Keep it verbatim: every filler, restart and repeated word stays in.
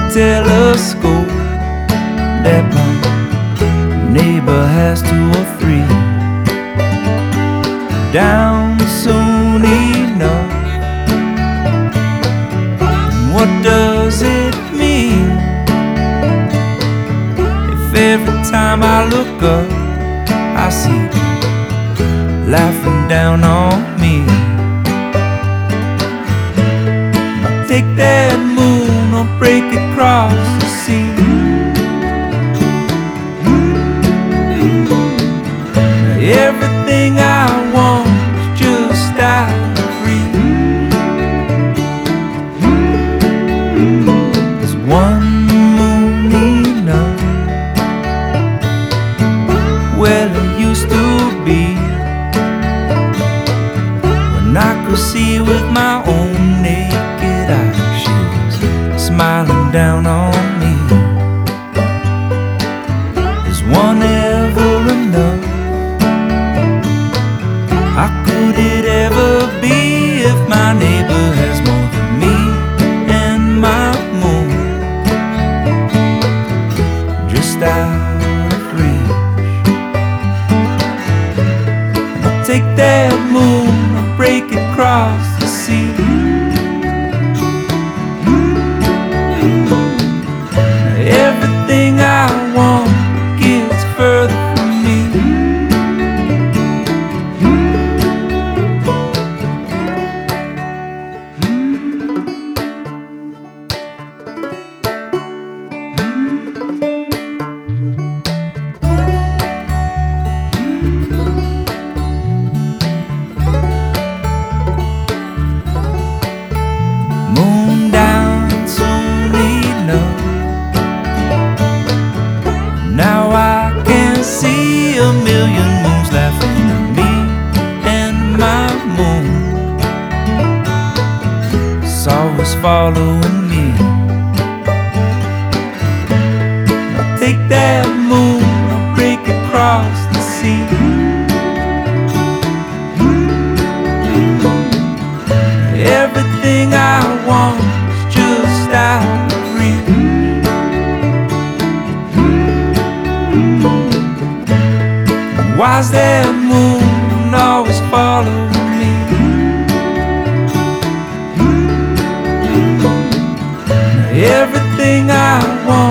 telescope that my neighbor has two or three. Down soon enough. What does it mean if every time I look up I see them laughing down on me? Take that moon or break across the sea. Everything I want is just out of reach. Is one moon enough? Well, it used to be when I could see with my own naked eyes. She was smiling down on me. Is one ever enough? How could it ever be if my neighbor has more than me and my moon just out of reach? And I'll take that moon, I'll break it across the sea. Everything I want gets further from me. Moon down soon enough. Now I can see a million moons laughing at me and my moon. It's always following me. Now take that moon, I'll break across the sea. Everything I want is just out of reach. Why's that moon always following me? Everything I want